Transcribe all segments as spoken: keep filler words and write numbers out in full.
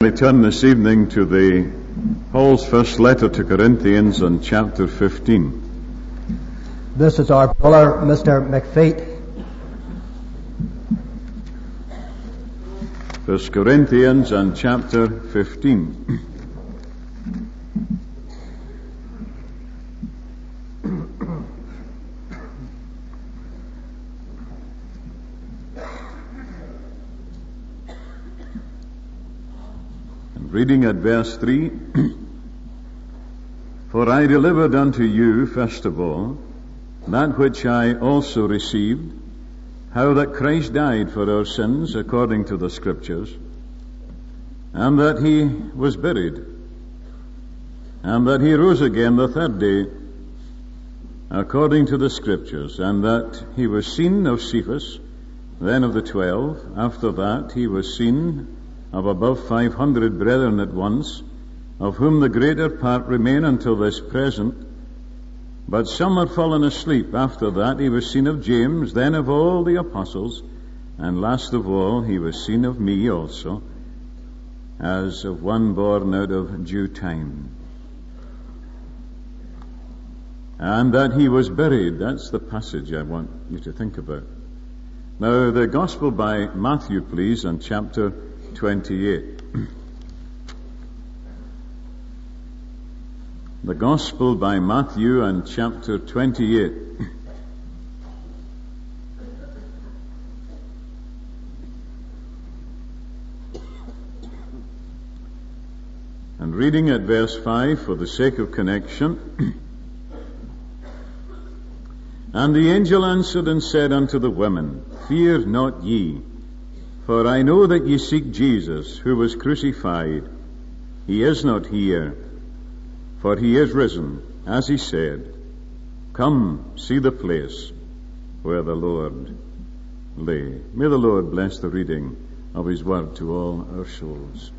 We turn this evening to the Paul's first letter to Corinthians and chapter fifteen. This is our brother, Mister McFeet. First Corinthians and chapter fifteen. Reading at verse three, For I delivered unto you, first of all, that which I also received, how that Christ died for our sins according to the Scriptures, and that he was buried, and that he rose again the third day according to the Scriptures, and that he was seen of Cephas, then of the twelve. After that he was seen of above five hundred brethren at once, of whom the greater part remain until this present, but some are fallen asleep. After that he was seen of James, then of all the apostles, and last of all he was seen of me also, as of one born out of due time. And that he was buried. That's the passage I want you to think about. Now the Gospel by Matthew, please, and chapter twenty-eight. The Gospel by Matthew and chapter twenty-eight. And reading at verse five for the sake of connection. And the angel answered and said unto the women, Fear not ye, for I know that ye seek Jesus, who was crucified. He is not here, for he is risen, as he said. Come, see the place where the Lord lay. May the Lord bless the reading of his word to all our souls.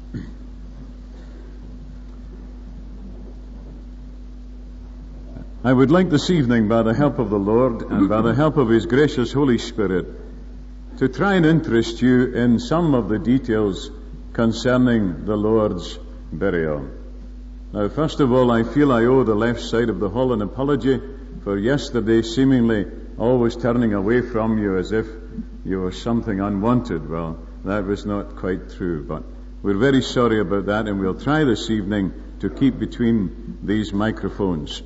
I would like this evening, by the help of the Lord and by the help of his gracious Holy Spirit, to try and interest you in some of the details concerning the Lord's burial. Now, first of all, I feel I owe the left side of the hall an apology for yesterday seemingly always turning away from you as if you were something unwanted. Well, that was not quite true, but we're very sorry about that, and we'll try this evening to keep between these microphones.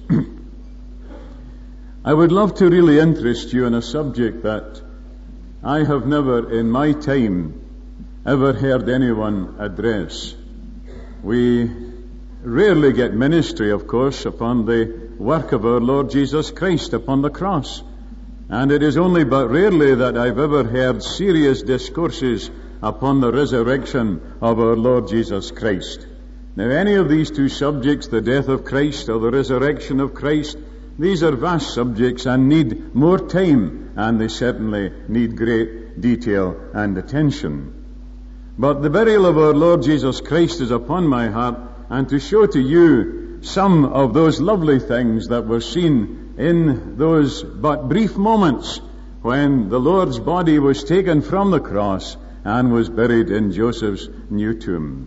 I would love to really interest you in a subject that I have never in my time ever heard anyone address. We rarely get ministry, of course, upon the work of our Lord Jesus Christ upon the cross. And it is only but rarely that I've ever heard serious discourses upon the resurrection of our Lord Jesus Christ. Now, any of these two subjects, the death of Christ or the resurrection of Christ, these are vast subjects and need more time, and they certainly need great detail and attention. But the burial of our Lord Jesus Christ is upon my heart, and to show to you some of those lovely things that were seen in those but brief moments when the Lord's body was taken from the cross and was buried in Joseph's new tomb.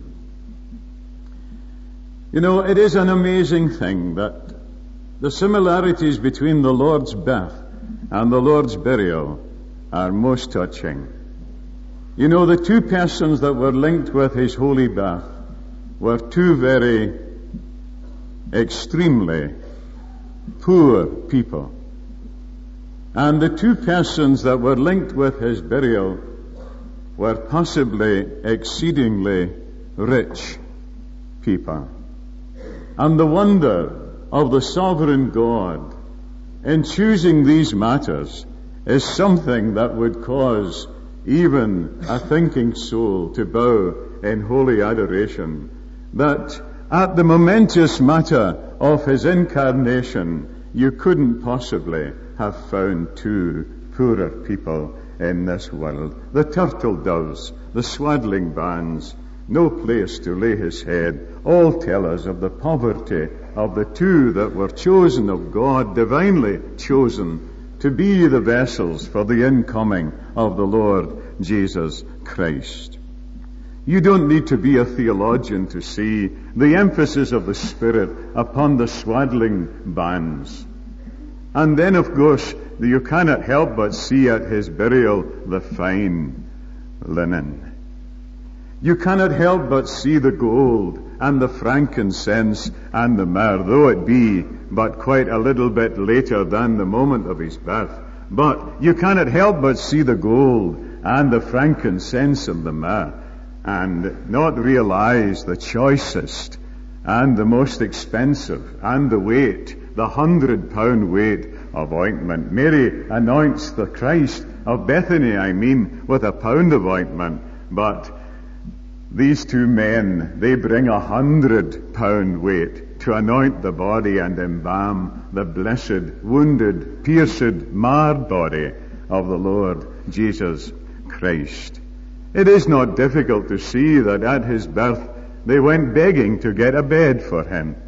You know, it is an amazing thing that the similarities between the Lord's birth and the Lord's burial are most touching. You know, the two persons that were linked with his holy birth were two very extremely poor people. And the two persons that were linked with his burial were possibly exceedingly rich people. And the wonder of the sovereign God in choosing these matters is something that would cause even a thinking soul to bow in holy adoration, that at the momentous matter of his incarnation you couldn't possibly have found two poorer people in this world. The turtle doves, the swaddling bands, no place to lay his head, all tell us of the poverty of the two that were chosen of God, divinely chosen, to be the vessels for the incoming of the Lord Jesus Christ. You don't need to be a theologian to see the emphasis of the Spirit upon the swaddling bands. And then, of course, you cannot help but see at his burial the fine linen. You cannot help but see the gold and the frankincense and the myrrh, though it be but quite a little bit later than the moment of his birth. But you cannot help but see the gold and the frankincense and the myrrh, and not realize the choicest and the most expensive and the weight, the hundred pound weight of ointment. Mary anoints the Christ of Bethany, I mean, with a pound of ointment, but these two men, they bring a hundred pound weight to anoint the body and embalm the blessed, wounded, pierced, marred body of the Lord Jesus Christ. It is not difficult to see that at his birth they went begging to get a bed for him.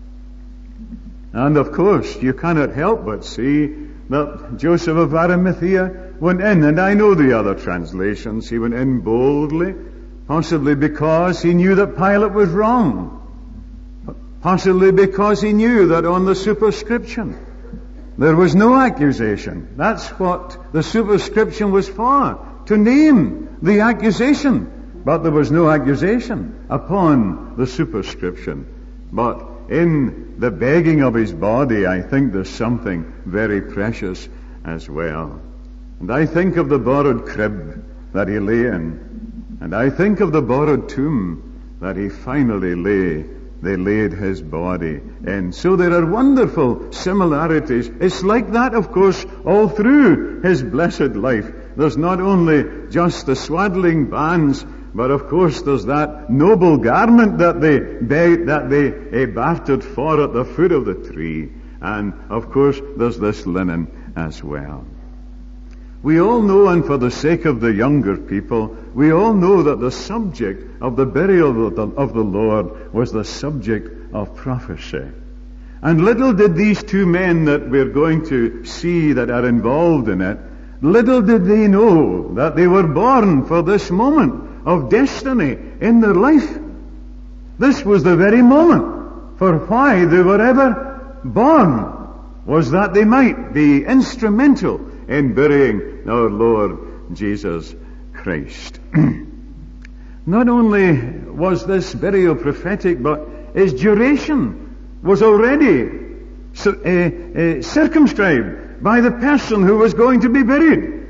And of course, you cannot help but see that Joseph of Arimathea went in, and I know the other translations, he went in boldly, possibly because he knew that Pilate was wrong, possibly because he knew that on the superscription there was no accusation. That's what the superscription was for, to name the accusation. But there was no accusation upon the superscription. But in the begging of his body, I think there's something very precious as well. And I think of the borrowed crib that he lay in, and I think of the borrowed tomb that he finally lay, they laid his body in. So there are wonderful similarities. It's like that, of course, all through his blessed life. There's not only just the swaddling bands, but of course there's that noble garment that they begged, that they uh, bartered for at the foot of the tree. And of course there's this linen as well. We all know, and for the sake of the younger people, we all know that the subject of the burial of the, of the Lord was the subject of prophecy. And little did these two men that we're going to see that are involved in it, little did they know that they were born for this moment of destiny in their life. This was the very moment for why they were ever born, was that they might be instrumental in burying our Lord Jesus Christ. Not only was this burial prophetic, but its duration was already uh, uh, circumscribed by the person who was going to be buried.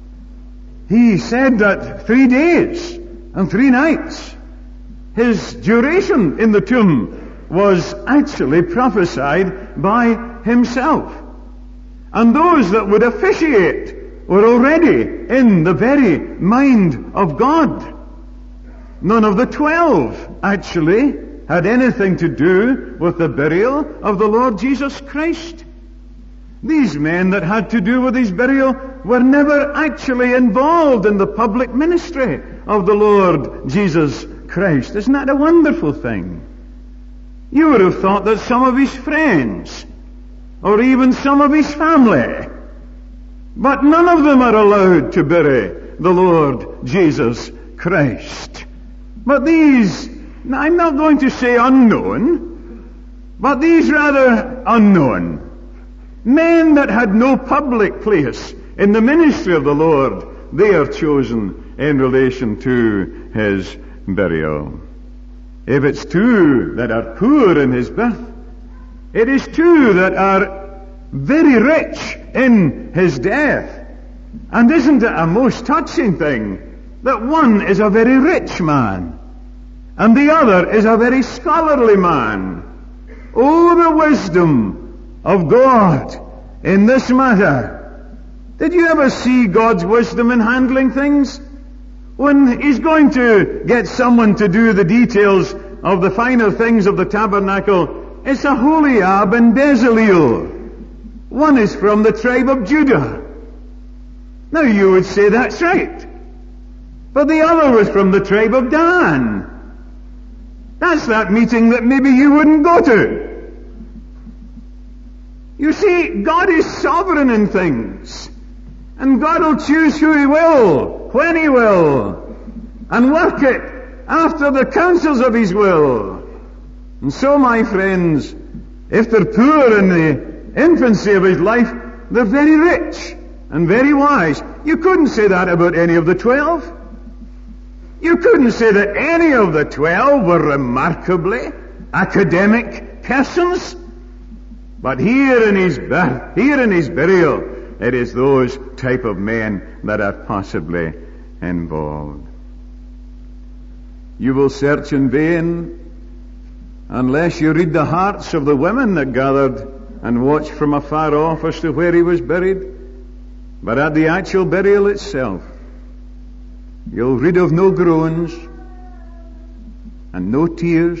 He said that three days and three nights, his duration in the tomb was actually prophesied by himself. And those that would officiate were already in the very mind of God. None of the twelve actually had anything to do with the burial of the Lord Jesus Christ. These men that had to do with his burial were never actually involved in the public ministry of the Lord Jesus Christ. Isn't that a wonderful thing? You would have thought that some of his friends, or even some of his family, but none of them are allowed to bury the Lord Jesus Christ. But these, I'm not going to say unknown, but these rather unknown men that had no public place in the ministry of the Lord, they are chosen in relation to his burial. If it's two that are poor in his birth, it is two that are very rich in his death. And isn't it a most touching thing that one is a very rich man and the other is a very scholarly man? Oh, the wisdom of God in this matter. Did you ever see God's wisdom in handling things? When he's going to get someone to do the details of the finer things of the tabernacle, it's Aholiab and Bezaleel. One is from the tribe of Judah. Now you would say that's right. But the other was from the tribe of Dan. That's that meeting that maybe you wouldn't go to. You see, God is sovereign in things. And God will choose who he will, when he will, and work it after the counsels of his will. And so, my friends, if they're poor in the infancy of his life, they're very rich and very wise. You couldn't say that about any of the twelve. You couldn't say that any of the twelve were remarkably academic persons. But here in his birth, here in his burial, it is those type of men that are possibly involved. You will search in vain unless you read the hearts of the women that gathered and watched from afar off as to where he was buried. But at the actual burial itself, you'll read of no groans and no tears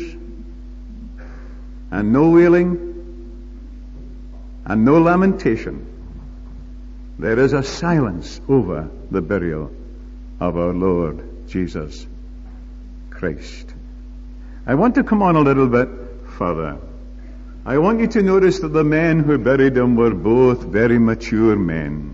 and no wailing and no lamentation. There is a silence over the burial of our Lord Jesus Christ. I want to come on a little bit further. I want you to notice that the men who buried him were both very mature men.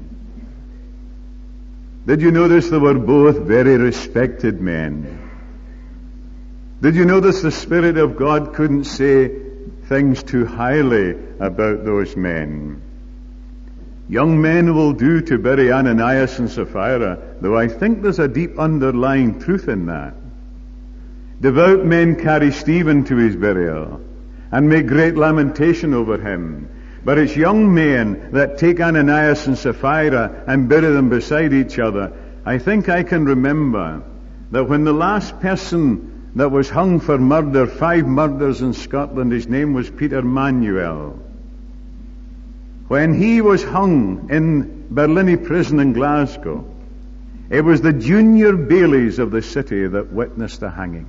Did you notice they were both very respected men? Did you notice the Spirit of God couldn't say things too highly about those men? Young men will do to bury Ananias and Sapphira, though I think there's a deep underlying truth in that. Devout men carry Stephen to his burial and make great lamentation over him. But it's young men that take Ananias and Sapphira and bury them beside each other. I think I can remember that when the last person that was hung for murder, five murders in Scotland, his name was Peter Manuel. When he was hung in Berlini prison in Glasgow, it was the junior bailies of the city that witnessed the hanging.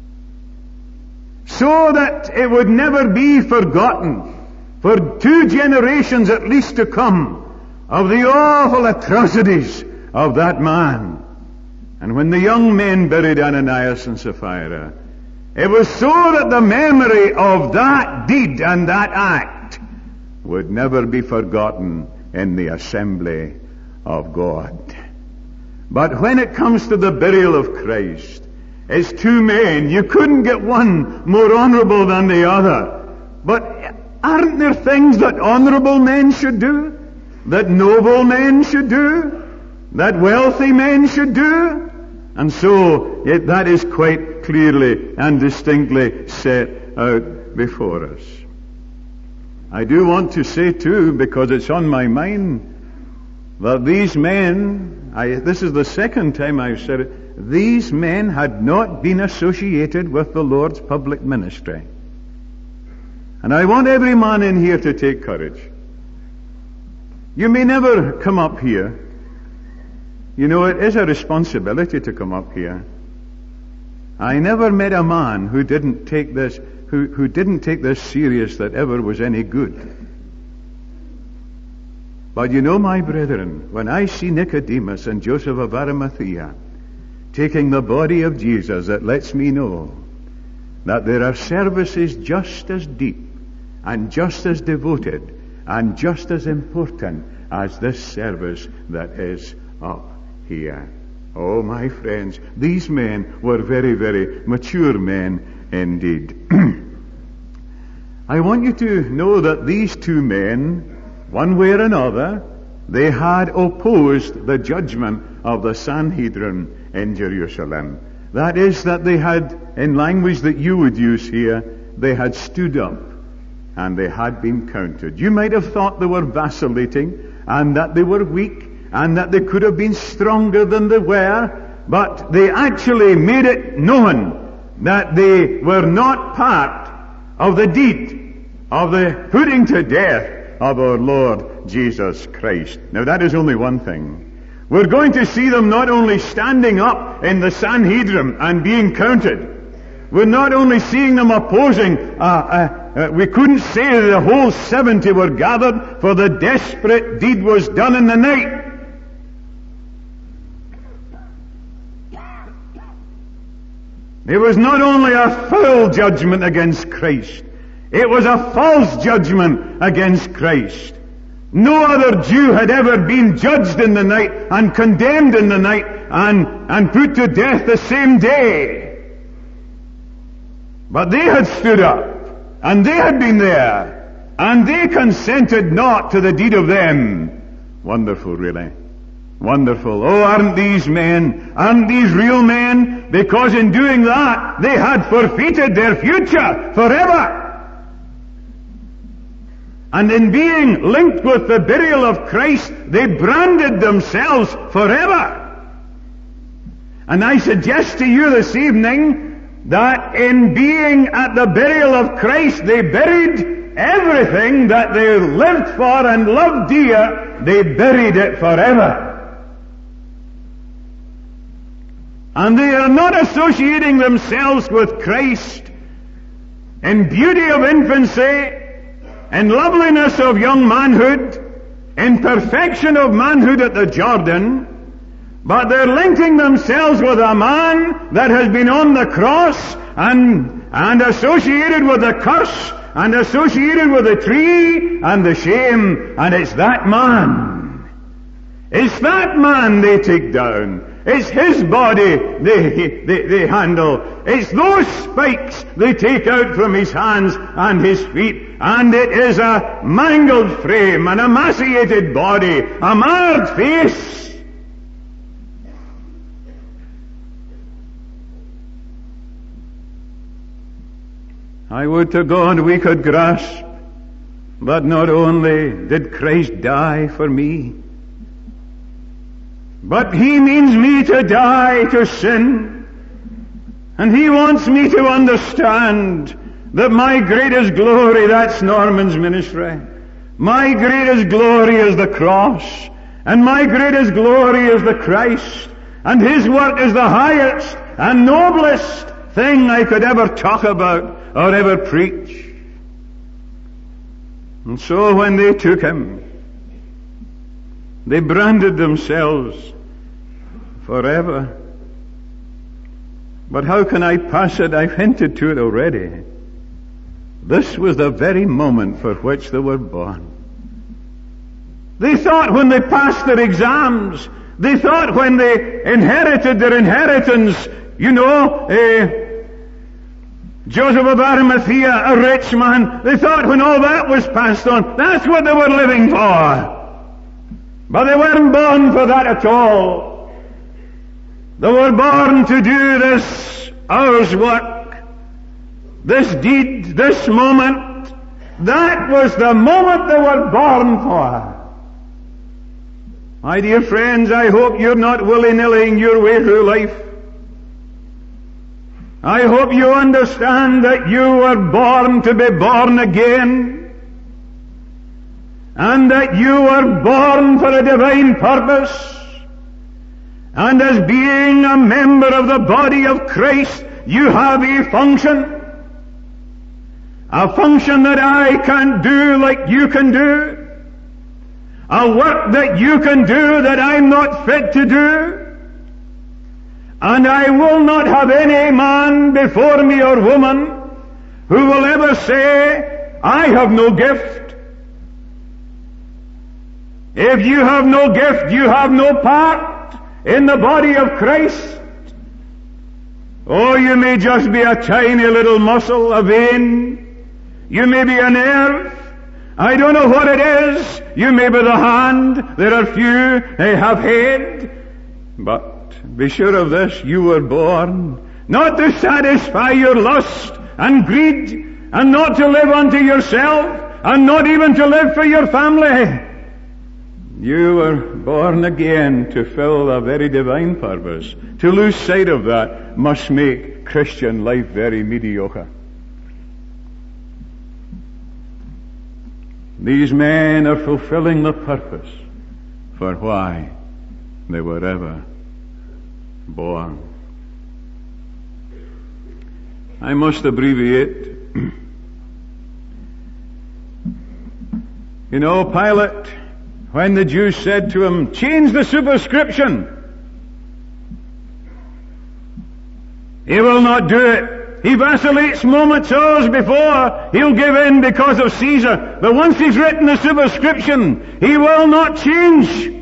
So that it would never be forgotten for two generations at least to come of the awful atrocities of that man. And when the young men buried Ananias and Sapphira, it was so that the memory of that deed and that act would never be forgotten in the assembly of God. But when it comes to the burial of Christ, it's two men. You couldn't get one more honorable than the other. But aren't there things that honorable men should do? That noble men should do? That wealthy men should do? And so it, that is quite clearly and distinctly set out before us. I do want to say too, because it's on my mind, that these men, I, this is the second time I've said it, these men had not been associated with the Lord's public ministry. And I want every man in here to take courage. You may never come up here. You know, it is a responsibility to come up here. I never met a man who didn't take this, who, who didn't take this serious that ever was any good. But you know, my brethren, when I see Nicodemus and Joseph of Arimathea taking the body of Jesus, it lets me know that there are services just as deep and just as devoted and just as important as this service that is up here. Oh, my friends, these men were very, very mature men indeed. I want you to know that these two men, one way or another, they had opposed the judgment of the Sanhedrin in Jerusalem. That is, that they had, in language that you would use here, they had stood up and they had been counted. You might have thought they were vacillating and that they were weak and that they could have been stronger than they were, but they actually made it known that they were not part of the deed of the putting to death of our Lord Jesus Christ. Now that is only one thing. We're going to see them not only standing up in the Sanhedrin and being counted. We're not only seeing them opposing, uh, uh, uh, we couldn't say the whole seventy were gathered, for the desperate deed was done in the night. It was not only a foul judgment against Christ, it was a false judgment against Christ. No other Jew had ever been judged in the night and condemned in the night and, and put to death the same day. But they had stood up, and they had been there, and they consented not to the deed of them. Wonderful, really. Wonderful. Oh, aren't these men, aren't these real men? Because in doing that, they had forfeited their future forever. And in being linked with the burial of Christ, they branded themselves forever. And I suggest to you this evening that in being at the burial of Christ, they buried everything that they lived for and loved dear. They buried it forever. And they are not associating themselves with Christ in beauty of infancy, in loveliness of young manhood, in perfection of manhood at the Jordan, but they're linking themselves with a man that has been on the cross and, and associated with the curse and associated with the tree and the shame, and it's that man. It's that man they take down. It's his body they, they, they handle. It's those spikes they take out from his hands and his feet. And it is a mangled frame, an emaciated body, a marred face. I would to God we could grasp that not only did Christ die for me, but He means me to die to sin. And He wants me to understand that my greatest glory, that's Norman's ministry. My greatest glory is the cross. And my greatest glory is the Christ. And His work is the highest and noblest thing I could ever talk about or ever preach. And so when they took Him, they branded themselves forever. But how can I pass it? I've hinted to it already. This was the very moment for which they were born. They thought when they passed their exams, they thought when they inherited their inheritance, you know, eh, Joseph of Arimathea, a rich man, they thought when all that was passed on, that's what they were living for. But they weren't born for that at all. They were born to do this hour's work, this deed, this moment. That was the moment they were born for. My dear friends, I hope you're not willy-nillying your way through life. I hope you understand that you were born to be born again, and that you were born for a divine purpose, and as being a member of the body of Christ, you have a function, a function that I can't do like you can do, a work that you can do that I'm not fit to do. And I will not have any man before me or woman who will ever say, I have no gift. If you have no gift, you have no part in the body of Christ. Oh, you may just be a tiny little muscle, a vein. You may be a nerve. I don't know what it is. You may be the hand. There are few they have head. But be sure of this, you were born not to satisfy your lust and greed, and not to live unto yourself, and not even to live for your family. You were born again to fill a very divine purpose. To lose sight of that must make Christian life very mediocre. These men are fulfilling the purpose for why they were ever born. I must abbreviate. You know, Pilate, when the Jews said to him, change the superscription, he will not do it. He vacillates moments hours before he'll give in because of Caesar. But once he's written the superscription, he will not change.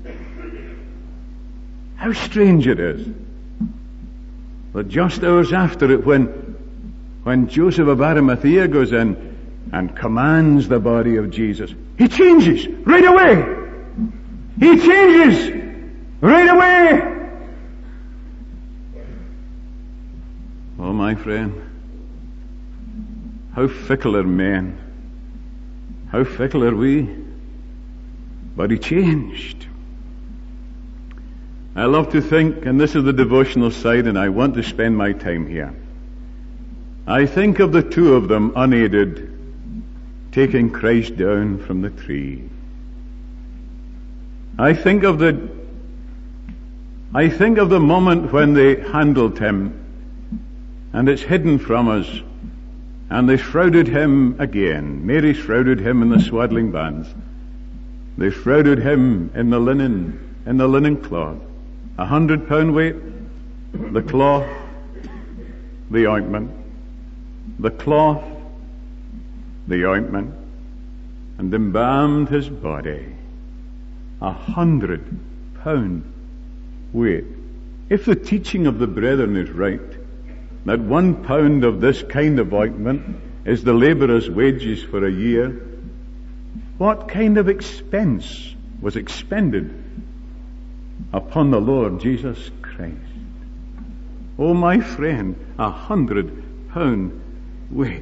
How strange it is that just hours after it, when when Joseph of Arimathea goes in and commands the body of Jesus, he changes right away. He changes right away. Oh, my friend, how fickle are men. How fickle are we. But he changed. I love to think, and this is the devotional side, and I want to spend my time here. I think of the two of them unaided, taking Christ down from the tree. I think of the I think of the moment when they handled him, and it's hidden from us, and they shrouded him again. Mary shrouded him in the swaddling bands. They shrouded him in the linen, in the linen cloth. A hundred pound weight, the cloth, the ointment, the cloth, the ointment, and embalmed his body. A hundred pound weight. If the teaching of the brethren is right, that one pound of this kind of ointment is the labourer's wages for a year, what kind of expense was expended upon the Lord Jesus Christ? Oh, my friend, a hundred pound weight.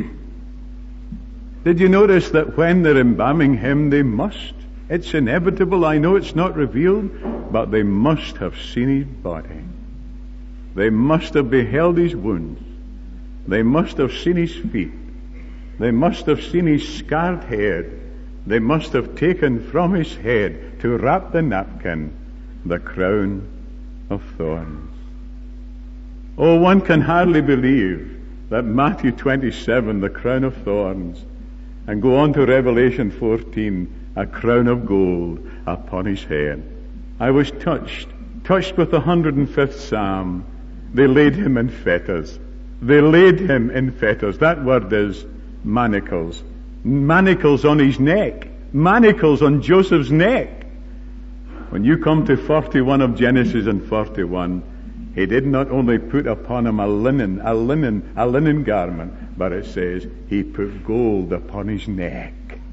Did you notice that when they're embalming him, they must, it's inevitable, I know it's not revealed, but they must have seen his body. They must have beheld his wounds. They must have seen his feet. They must have seen his scarred head. They must have taken from his head to wrap the napkin the crown of thorns. Oh, one can hardly believe that Matthew twenty-seven, the crown of thorns, and go on to Revelation fourteen, a crown of gold upon his head. I was touched, touched with the one hundred fifth Psalm. They laid him in fetters. They laid him in fetters. That word is manacles. Manacles on his neck. Manacles on Joseph's neck. When you come to forty-one of Genesis and forty-one, he did not only put upon him a linen, a linen, a linen garment, but it says he put gold upon his neck.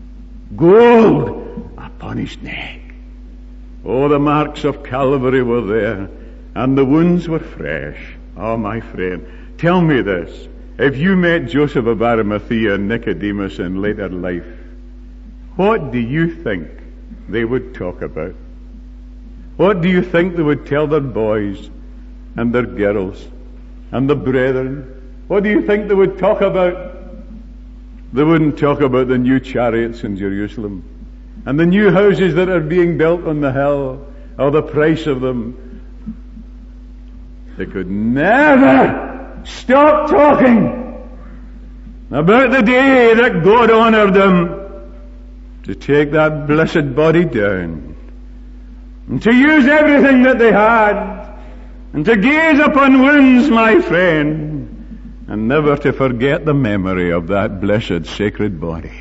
Gold upon his neck. Oh, the marks of Calvary were there, and the wounds were fresh. Oh, my friend, tell me this. If you met Joseph of Arimathea and Nicodemus in later life, what do you think they would talk about? What do you think they would tell their boys and their girls and the brethren? What do you think they would talk about? They wouldn't talk about the new chariots in Jerusalem and the new houses that are being built on the hill, or the price of them. They could never stop talking about the day that God honored them to take that blessed body down and to use everything that they had and to gaze upon wounds, my friend, and never to forget the memory of that blessed sacred body.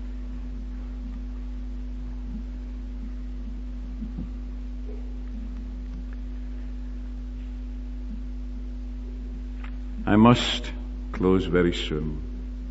I must close very soon.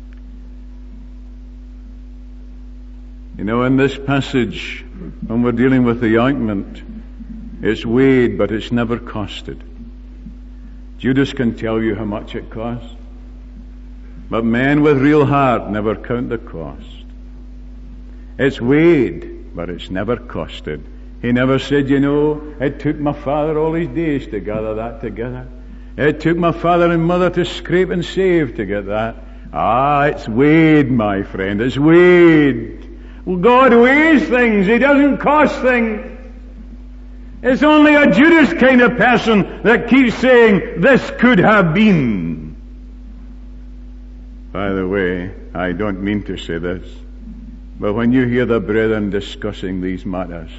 You know, in this passage, when we're dealing with the ointment, it's weighed, but it's never costed. Judas can tell you how much it costs, but men with real heart never count the cost. It's weighed, but it's never costed. He never said, you know, it took my father all his days to gather that together. It took my father and mother to scrape and save to get that. Ah, it's weighed, my friend. It's weighed. Well, God weighs things. He doesn't cost things. It's only a Judas kind of person that keeps saying, this could have been. By the way, I don't mean to say this, but when you hear the brethren discussing these matters,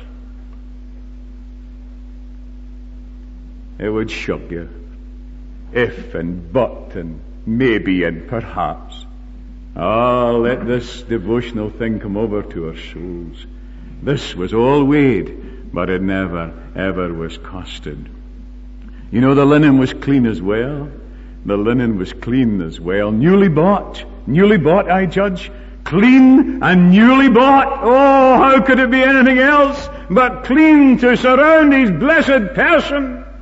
it would shock you. If and but and maybe and perhaps. Oh, let this devotional thing come over to our souls. This was all weighed, but it never, ever was costed. You know, the linen was clean as well. The linen was clean as well, newly bought. Newly bought, I judge. Clean and newly bought. Oh, how could it be anything else but clean to surround his blessed person?